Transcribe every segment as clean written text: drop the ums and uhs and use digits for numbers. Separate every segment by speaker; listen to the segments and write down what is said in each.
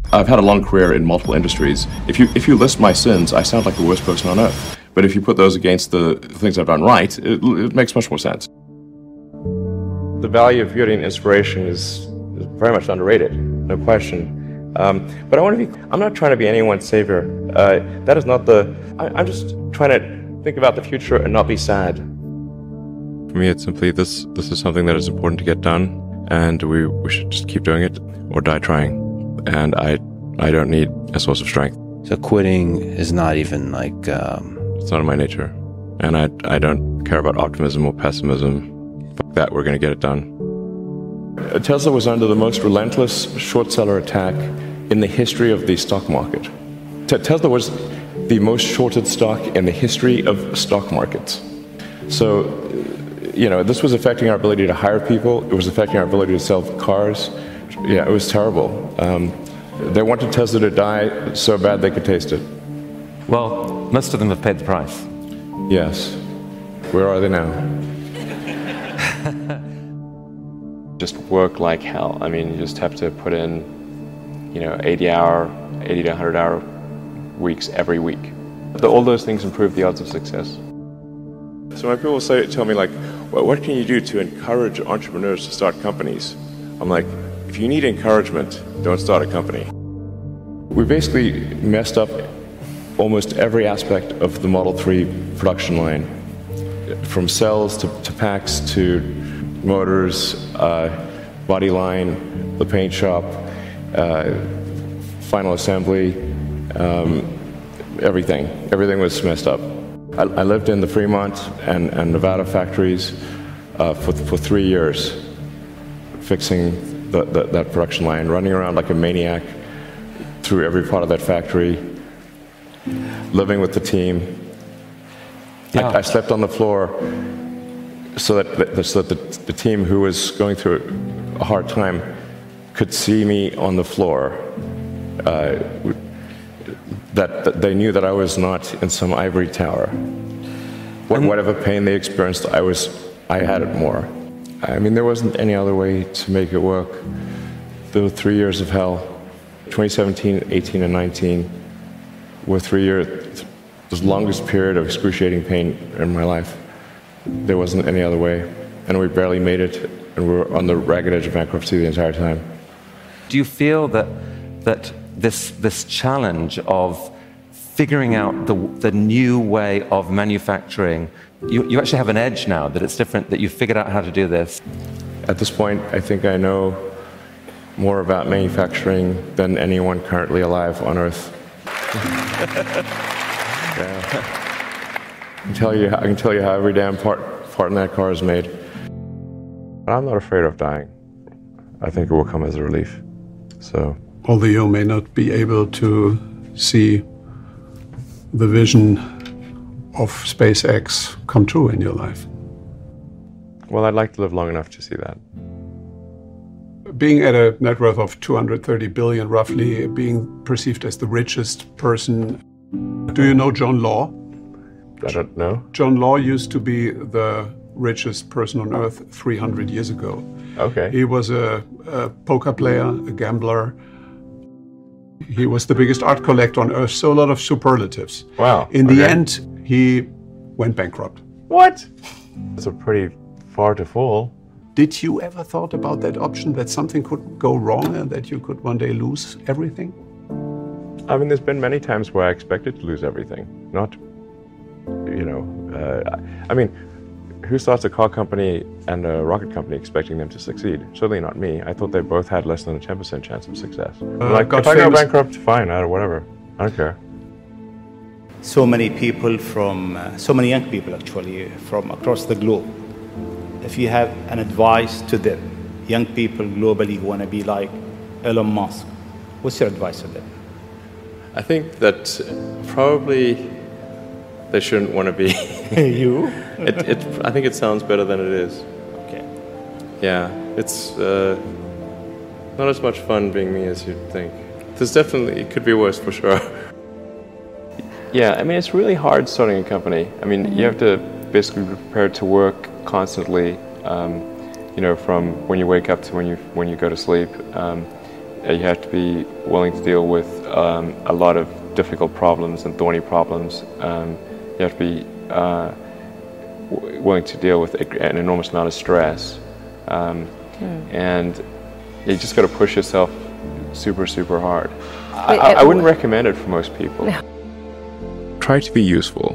Speaker 1: I've had a long career in multiple industries. If you list my sins, I sound like the worst person on earth. But if you put those against the things I've done right, it makes much more sense. The value of beauty and inspiration is very much underrated, no question. But I'm not trying to be anyone's savior. That is not I'm just trying to think about the future and not be sad. For me, it's simply this is something that is important to get done, and we should just keep doing it or die trying. And I don't need a source of strength.
Speaker 2: So quitting is not even like...
Speaker 1: It's not in my nature. And I don't care about optimism or pessimism. Fuck that, we're going to get it done. Tesla was under the most relentless short seller attack in the history of the stock market. Tesla was the most shorted stock in the history of stock markets. So, this was affecting our ability to hire people. It was affecting our ability to sell cars. Yeah, it was terrible. They wanted Tesla to die so bad they could taste it.
Speaker 3: Well, most of them have paid the price.
Speaker 1: Yes. Where are they now? Just work like hell. I mean, you just have to put in, 80 to 100 hour weeks every week. All those things improve the odds of success. So when people tell me like, well, what can you do to encourage entrepreneurs to start companies? I'm like, if you need encouragement, don't start a company. We basically messed up almost every aspect of the Model 3 production line. From cells to packs to motors, body line, the paint shop, final assembly, everything. Everything was messed up. I lived in the Fremont and Nevada factories for 3 years, fixing that production line, running around like a maniac through every part of that factory, living with the team. Yeah. I slept on the floor so that the team who was going through a hard time could see me on the floor, that they knew that I was not in some ivory tower. Whatever pain they experienced, I had it more. I mean, there wasn't any other way to make it work. There were 3 years of hell. 2017, 18, and 19 were 3 years, the longest period of excruciating pain in my life. There wasn't any other way. And we barely made it, and we were on the ragged edge of bankruptcy the entire time.
Speaker 3: Do you feel that this challenge of figuring out the new way of manufacturing, you actually have an edge now, that it's different, that you've figured out how to do this?
Speaker 1: At this point, I think I know more about manufacturing than anyone currently alive on Earth. Yeah. I can tell you how every damn part in that car is made. But I'm not afraid of dying. I think it will come as a relief. So,
Speaker 4: although you may not be able to see the vision of SpaceX come true in your life.
Speaker 1: Well, I'd like to live long enough to see that.
Speaker 4: Being at a net worth of 230 billion, roughly, being perceived as the richest person. Do you know John Law?
Speaker 1: I don't know.
Speaker 4: John Law used to be the richest person on earth 300 years ago.
Speaker 1: Okay.
Speaker 4: He was a poker player, a gambler. He was the biggest art collector on earth, so a lot of superlatives.
Speaker 1: Wow.
Speaker 4: In the end, he went bankrupt.
Speaker 1: What? That's a pretty far to fall.
Speaker 4: Did you ever thought about that option, that something could go wrong and that you could one day lose everything?
Speaker 1: I mean, there's been many times where I expected to lose everything. Not, I mean, who starts a car company and a rocket company expecting them to succeed? Certainly not me. I thought they both had less than a 10% chance of success. If I go bankrupt, fine, whatever. I don't care.
Speaker 5: So many people so many young people actually, from across the globe. If you have an advice to them, young people globally who want to be like Elon Musk, what's your advice to them?
Speaker 1: I think that probably they shouldn't want to be.
Speaker 5: You?
Speaker 1: I think it sounds better than it is.
Speaker 5: Okay.
Speaker 1: Yeah, it's not as much fun being me as you'd think. It could be worse for sure. Yeah, I mean, it's really hard starting a company. I mean, you have to basically be prepared to work constantly, from when you wake up to when you go to sleep. You have to be willing to deal with a lot of difficult problems and thorny problems. You have to be willing to deal with an enormous amount of stress. And you just got to push yourself super, super hard. I wouldn't recommend it for most people.
Speaker 6: No.
Speaker 1: Try to be useful.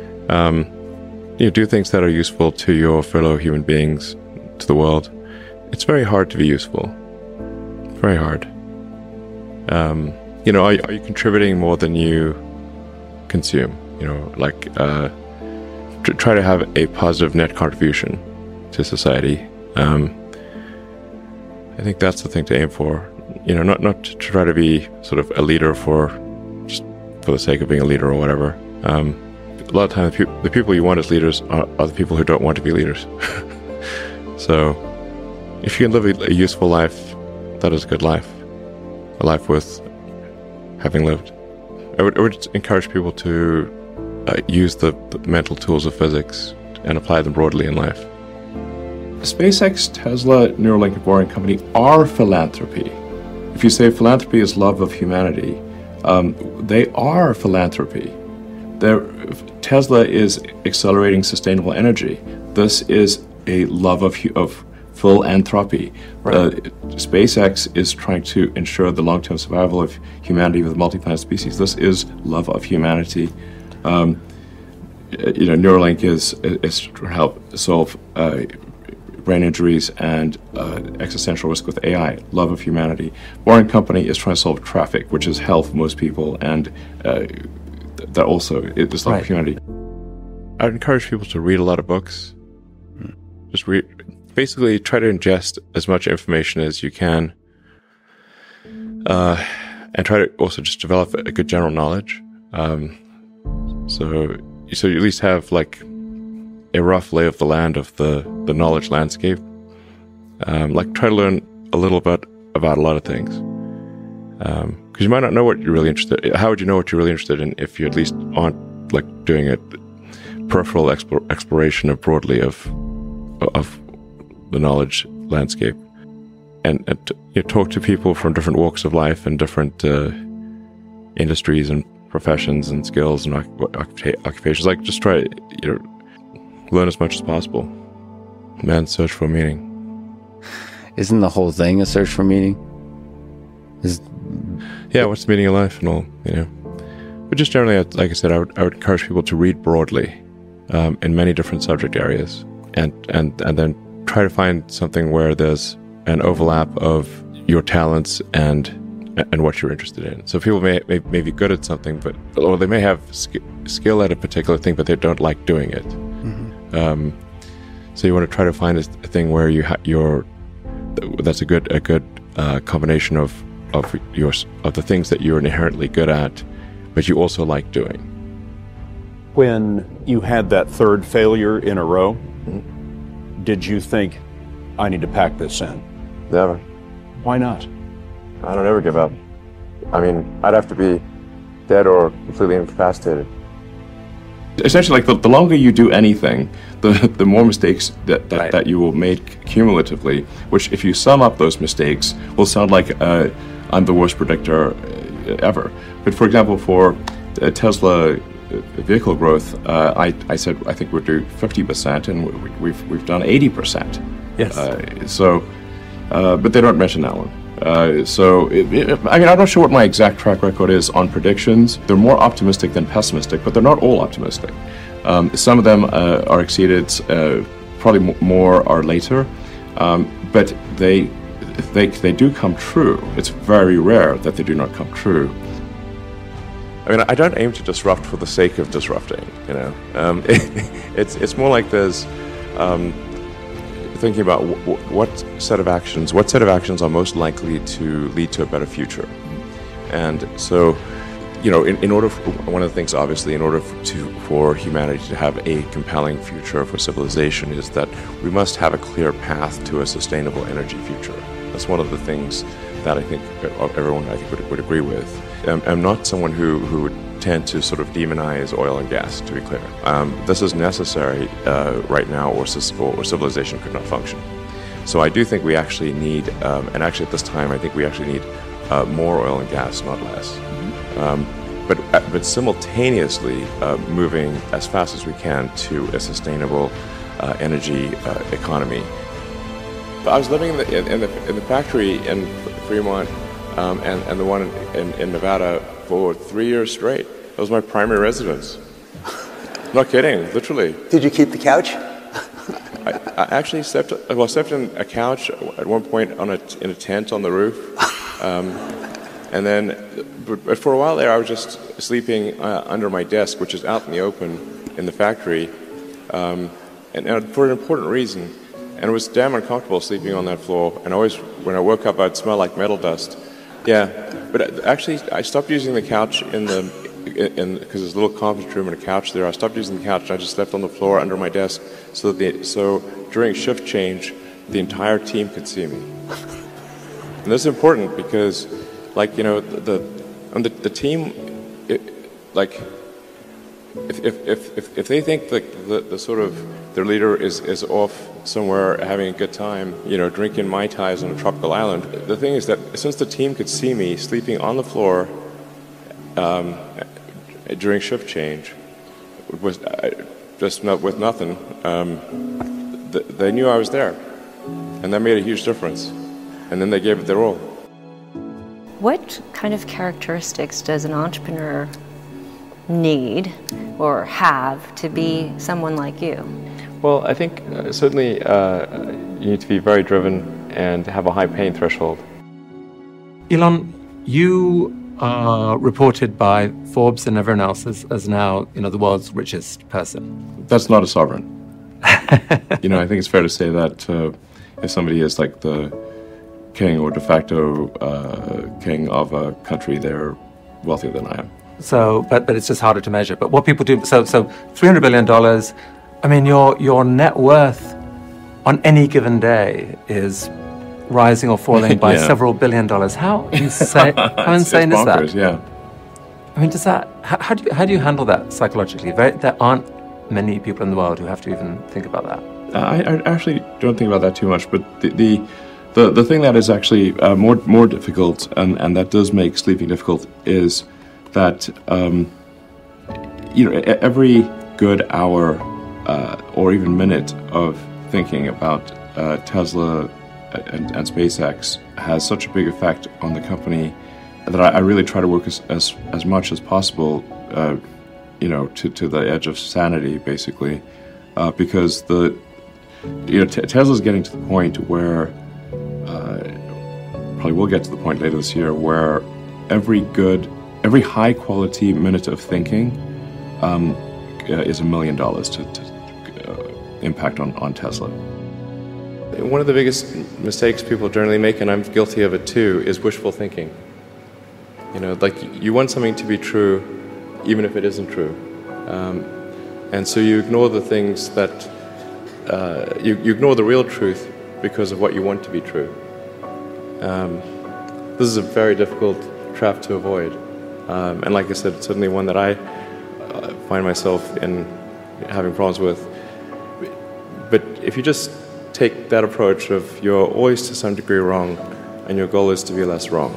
Speaker 1: Do things that are useful to your fellow human beings, to the world. It's very hard to be useful. Very hard. Are you contributing more than you consume? Try to have a positive net contribution to society. I think that's the thing to aim for. Not to try to be sort of a leader just for the sake of being a leader or whatever. A lot of times, the people you want as leaders are the people who don't want to be leaders. So, if you can live a useful life, that is a good life. A life worth having lived. I would encourage people to use the mental tools of physics and apply them broadly in life. SpaceX, Tesla, Neuralink, and Boring Company are philanthropy. If you say philanthropy is love of humanity, they are philanthropy. Tesla is accelerating sustainable energy. This is a love of philanthropy. Right. SpaceX is trying to ensure the long-term survival of humanity with multi-planet species. This is love of humanity. Neuralink is to help solve brain injuries and existential risk with AI, love of humanity. Boring Company is trying to solve traffic, which is hell for most people, and that also is love of humanity. I would encourage people to read a lot of books. Just basically try to ingest as much information as you can, and try to also just develop a good general knowledge. So you at least have like a rough lay of the land of the knowledge landscape. Try to learn a little bit about a lot of things. Because you might not know what you're really interested in. How would you know what you're really interested in if you at least aren't doing a peripheral exploration of broadly of the knowledge landscape? And talk to people from different walks of life and different industries and professions and skills and occupations. Just try to learn as much as possible. Man's search for meaning.
Speaker 2: Isn't the whole thing a search for meaning?
Speaker 1: Yeah, what's the meaning of life and all, But just generally, like I said, I would encourage people to read broadly in many different subject areas, and then try to find something where there's an overlap of your talents and what you're interested in. So people may be good at something, or they may have skill at a particular thing, but they don't like doing it. Mm-hmm. So you want to try to find a thing where that's a good combination of the things that you're inherently good at, but you also like doing.
Speaker 7: When you had that third failure in a row, did you think, I need to pack this in?
Speaker 1: Never.
Speaker 7: Why not?
Speaker 1: I don't ever give up. I mean, I'd have to be dead or completely incapacitated. Essentially, the longer you do anything, the more mistakes that you will make cumulatively, which if you sum up those mistakes, will sound like I'm the worst predictor ever. But for example, for Tesla vehicle growth, I said I think we'll do 50%, and we've done 80%.
Speaker 3: Yes.
Speaker 1: But they don't mention that one. I'm not sure what my exact track record is on predictions. They're more optimistic than pessimistic, but they're not all optimistic. Some of them are exceeded, probably more are later, but they do come true. It's very rare that they do not come true. I mean, I don't aim to disrupt for the sake of disrupting, It's more like there's thinking about what set of actions are most likely to lead to a better future. And so, in order one of the things, obviously, in order for humanity to have a compelling future for civilization, is that we must have a clear path to a sustainable energy future. That's one of the things that I think everyone would agree with. I'm not someone who would tend to sort of demonize oil and gas, to be clear. This is necessary right now, or civilization could not function. So I do think we actually need, and actually at this time, I think we actually need more oil and gas, not less. But simultaneously moving as fast as we can to a sustainable energy economy. I was living in the factory in Fremont and the one in Nevada for 3 years straight. That was my primary residence. Not kidding, literally.
Speaker 6: Did you keep the couch?
Speaker 1: I actually slept in a couch at one point in a tent on the roof. And then, but for a while there, I was just sleeping under my desk, which is out in the open in the factory, and for an important reason. And it was damn uncomfortable sleeping on that floor. And always, when I woke up, I'd smell like metal dust. Yeah, but actually, I stopped using the couch because there's a little conference room and a couch there. I stopped using the couch and I just slept on the floor under my desk, so during shift change, the entire team could see me. And this is important because, like, you know, the team, if they think the sort of their leader is off somewhere having a good time, you know, drinking Mai Tais on a tropical island, the thing is that since the team could see me sleeping on the floor during shift change, was just with nothing, they knew I was there, and that made a huge difference. And then they gave it their all.
Speaker 8: What kind of characteristics does an entrepreneur need or have to be someone like you?
Speaker 1: Well, I think certainly you need to be very driven and have a high pain threshold.
Speaker 3: Elon, you are reported by Forbes and everyone else as now, you know, the world's richest person.
Speaker 1: That's not a sovereign. You know, I think it's fair to say that if somebody is like the king or de facto king of a country, they're wealthier than I am.
Speaker 3: So, but it's just harder to measure. But what people do, so $300 billion, I mean, your net worth on any given day is rising or falling by several $1 billion. How insane,
Speaker 1: it's
Speaker 3: is
Speaker 1: bonkers,
Speaker 3: that?
Speaker 1: Yeah.
Speaker 3: I mean, how do you handle that psychologically? There aren't many people in the world who have to even think about that.
Speaker 1: I actually don't think about that too much, but the thing that is actually more difficult, and that does make sleeping difficult, is that you know, every good hour or even minute of thinking about Tesla and SpaceX has such a big effect on the company that I really try to work as much as possible, you know, to the edge of sanity, basically, because Tesla's getting to the point where probably will get to the point later this year where every high quality minute of thinking is $1 million to impact on Tesla. One of the biggest mistakes people generally make, and I'm guilty of it too, is wishful thinking. You know, like, you want something to be true even if it isn't true. And so you ignore the things that, you ignore the real truth because of what you want to be true. This is a very difficult trap to avoid. And like I said, it's certainly one that I find myself in having problems with. But if you just take that approach of you're always to some degree wrong and your goal is to be less wrong.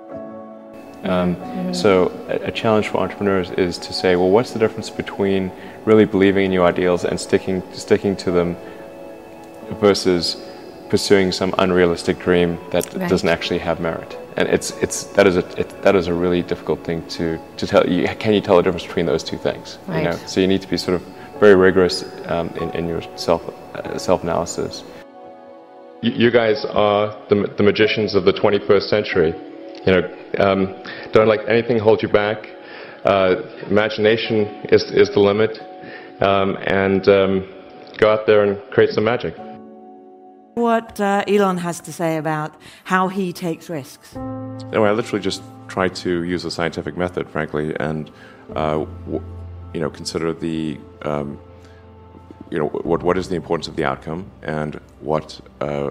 Speaker 1: So a challenge for entrepreneurs is to say, well, what's the difference between really believing in your ideals and sticking to them versus pursuing some unrealistic dream that doesn't actually have merit? And that is a really difficult thing to tell you. Can you tell the difference between those two things?
Speaker 8: Right.
Speaker 1: You know? So you need to be sort of very rigorous in your self-analysis. You guys are the magicians of the 21st century. You know, don't let anything hold you back. Imagination is the limit, and go out there and create some magic.
Speaker 9: What Elon has to say about how he takes risks.
Speaker 1: Anyway, I literally just try to use a scientific method, frankly, and you know, consider the you know, what is the importance of the outcome, and what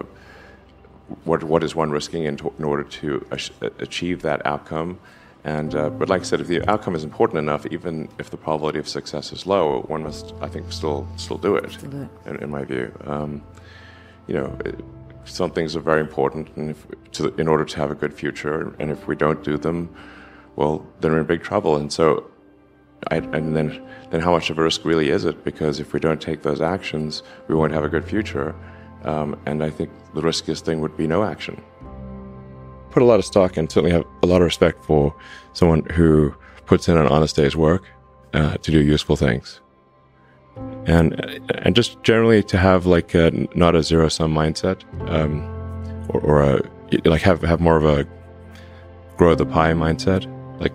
Speaker 1: is one risking in order to achieve that outcome. And but like I said, if the outcome is important enough, even if the probability of success is low, one must, I think, still do it. In my view, you know, some things are very important, and in order to have a good future, and if we don't do them, well, then we're in big trouble. And so, and then how much of a risk really is it? Because if we don't take those actions, we won't have a good future. And I think the riskiest thing would be no action. Put a lot of stock and certainly have a lot of respect for someone who puts in an honest day's work to do useful things. And just generally to have like not a zero-sum mindset, or like have more of a grow the pie mindset. Like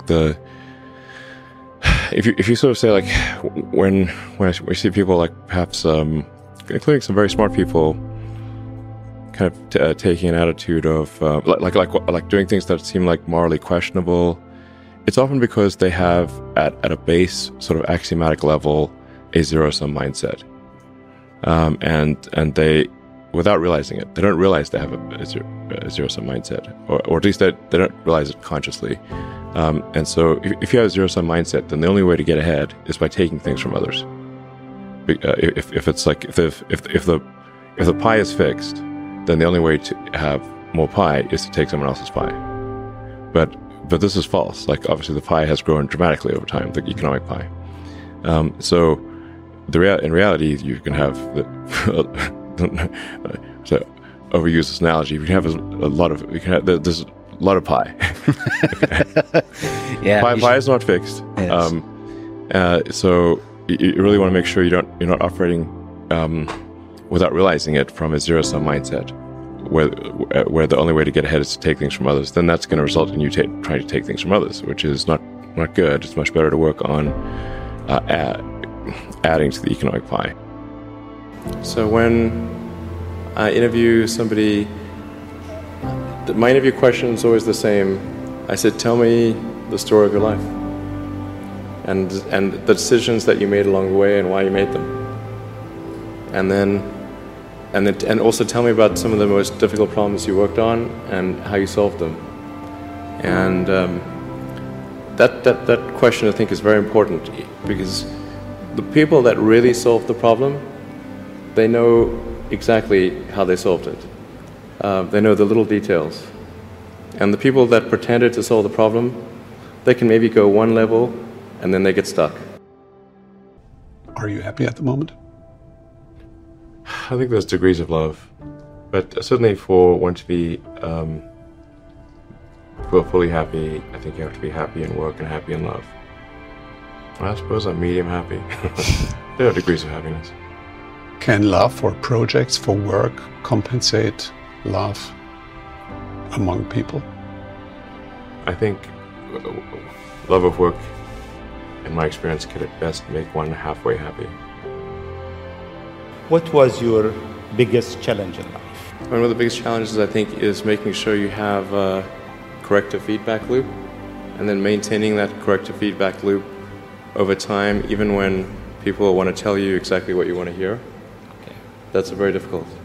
Speaker 1: if you sort of say like when we see people like perhaps including some very smart people kind of taking an attitude of like doing things that seem like morally questionable, it's often because they have at a base sort of axiomatic level a zero-sum mindset, and they, without realizing it, they don't realize they have a zero-sum mindset, or at least they don't realize it consciously. And so if you have a zero-sum mindset, then the only way to get ahead is by taking things from others. If it's like if the pie is fixed, then the only way to have more pie is to take someone else's pie. But this is false. Like obviously the pie has grown dramatically over time, the economic pie. So in reality, you can have to overuse this analogy. We can have there's a lot of pie.
Speaker 2: Yeah,
Speaker 1: pie is not fixed.
Speaker 2: Yes.
Speaker 1: So you really want to make sure you're not operating without realizing it from a zero-sum mindset, where the only way to get ahead is to take things from others. Then that's going to result in you trying to take things from others, which is not good. It's much better to work on adding to the economic pie. So when I interview somebody, my interview question is always the same. I said, tell me the story of your life and the decisions that you made along the way and why you made them. And also tell me about some of the most difficult problems you worked on and how you solved them. And that question I think is very important, because the people that really solved the problem, they know exactly how they solved it. They know the little details. And the people that pretended to solve the problem, they can maybe go one level and then they get stuck.
Speaker 4: Are you happy at the moment?
Speaker 1: I think there's degrees of love, but certainly for one to be fully happy, I think you have to be happy in work and happy in love. I suppose I'm medium happy. There are degrees of happiness.
Speaker 4: Can love for projects, for work, compensate love among people?
Speaker 1: I think love of work, in my experience, can at best make one halfway happy.
Speaker 5: What was your biggest challenge in life?
Speaker 1: One of the biggest challenges, I think, is making sure you have a corrective feedback loop, and then maintaining that corrective feedback loop over time, even when people want to tell you exactly what you want to hear. Okay. That's very difficult.